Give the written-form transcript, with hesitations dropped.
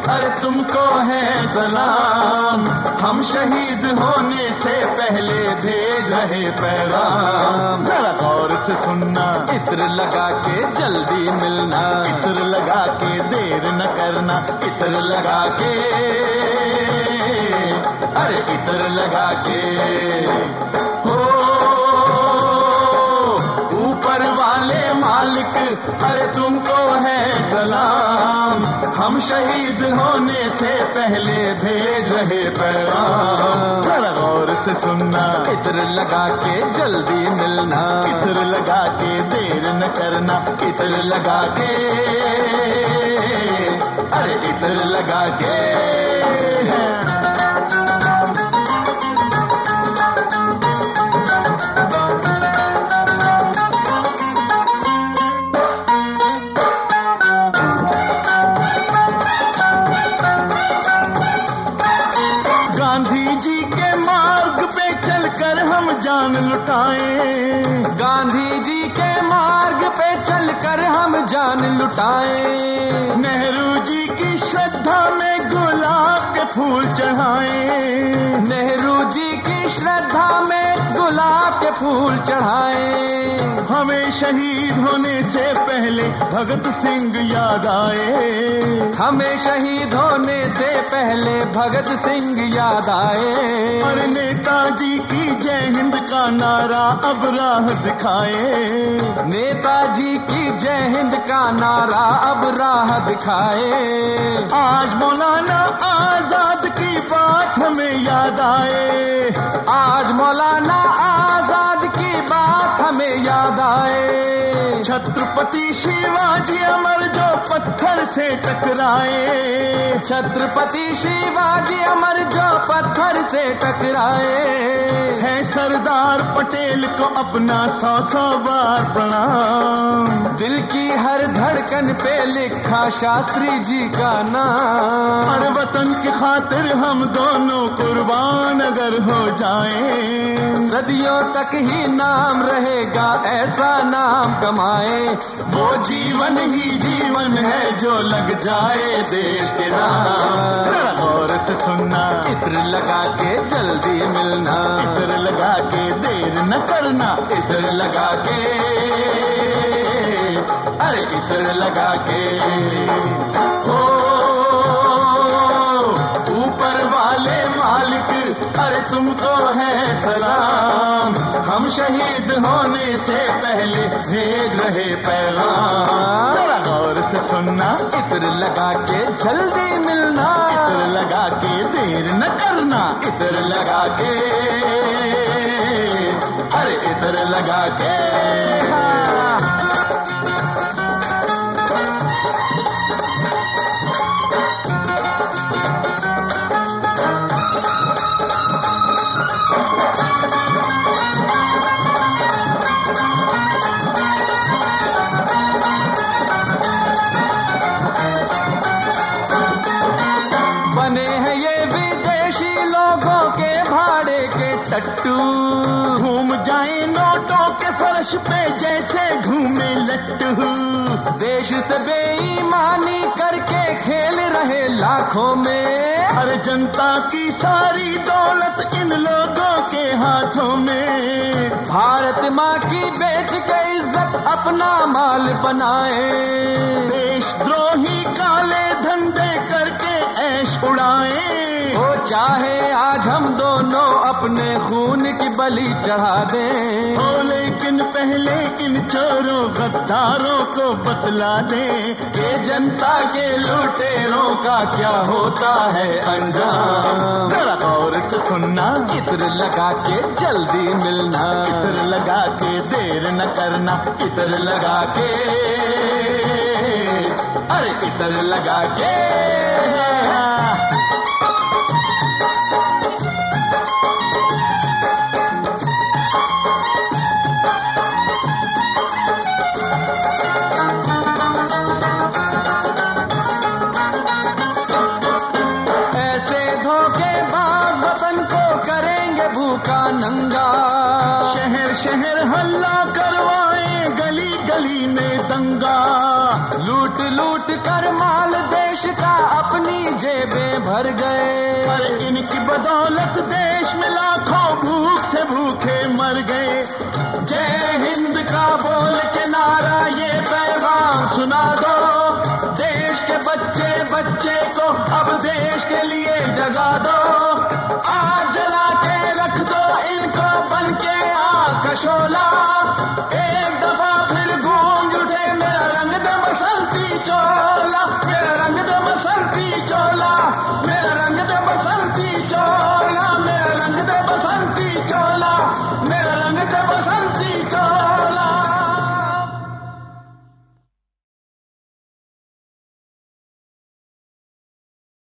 अरे तुमको है सलाम, हम शहीद होने से पहले भेज रहे पैगाम। जरा गौर से सुनना, इत्र लगा के जल्दी मिलना, इत्र लगा के देर न करना, इत्र लगा के, अरे इत्र लगा के। हो ऊपर वाले मालिक, अरे तुमको है सलाम, हम शहीद होने से पहले भेज रहे पैगाम। जरा गौर से सुनना, इत्र लगा के जल्दी मिलना, इत्र लगा के देर न करना, इत्र लगा के, अरे इत्र लगा के। गांधी जी के मार्ग पे चलकर हम जान लुटाएं, गांधी जी के मार्ग पे चलकर हम जान लुटाएं, नेहरू जी की श्रद्धा में गुलाब के फूल चढ़ाएं, नेहरू जी की श्रद्धा में गुलाब के फूल चढ़ाएं। हमें शहीद होने से पहले भगत सिंह याद आए, हमें शहीद होने से पहले भगत सिंह याद आए, और नेताजी की जय हिंद का नारा अब राह दिखाए, नेताजी की जय हिंद का नारा अब राह दिखाए। आज मौलाना आजाद की बात हमें याद आए, आज मौलाना आजाद की बात हमें याद आए, छत्रपति शिवाजी अमर जो पत्थर से टकराए, छत्रपति शिवाजी अमर जो पत्थर से टकराए, है सरदार पटेल को अपना 100 बार प्रणाम, दिल की हर धड़कन पे लिखा शास्त्री जी का नाम, और वतन की खातिर हम दोनों कुर्बान अगर हो जाएं, सदियों तक ही नाम रहेगा ऐसा नाम कमाए, वो जीवन ही जीवन है जो लग जाए देश के नाम। गौर से सुनना, इत्र लगा के जल्दी मिलना, इत्र लगा के देर न करना, इत्र लगा के, अरे इत्र लगा के। ओ ऊपर वाले मालिक, अरे तुमको है सलाम, हम शहीद होने से पहले भेज रहे पैगाम। जरा गौर से सुनना, इत्र लगा के जल्दी मिलना, इत्र लगा के देर न करना, इत्र लगा के, अरे इत्र लगा के। टट्टू घूम जाए नोटों के फर्श पे जैसे घूमे लट्टू, देश से बेईमानी करके खेल रहे लाखों में, अरे जनता की सारी दौलत इन लोगों के हाथों में, भारत माँ की बेच के इज्जत अपना माल बनाए, देशद्रोही काले धंधे करके ऐश उड़ाए, हो चाहे आज हम दोनों अपने खून की बलि चढ़ा दें, हो लेकिन पहले इन चोरों गद्दारों को बतला दे कि जनता के लुटेरों का क्या होता है अंजाम। जरा गौर से सुनना, इत्र लगा के जल्दी मिलना, इत्र लगा के देर न करना, इत्र लगा के, अरे इत्र लगा के। नंगा शहर शहर हल्ला करवाए, गली गली में दंगा, लूट लूट कर माल देश का अपनी जेबें भर गए। अरे इनकी बदौलत देश में लाखों भूख से भूखे मर गए। जय हिंद का बोल के नारा ये पैगाम सुना दो, देश के बच्चे बच्चे को अब देश के लिए जगा दो।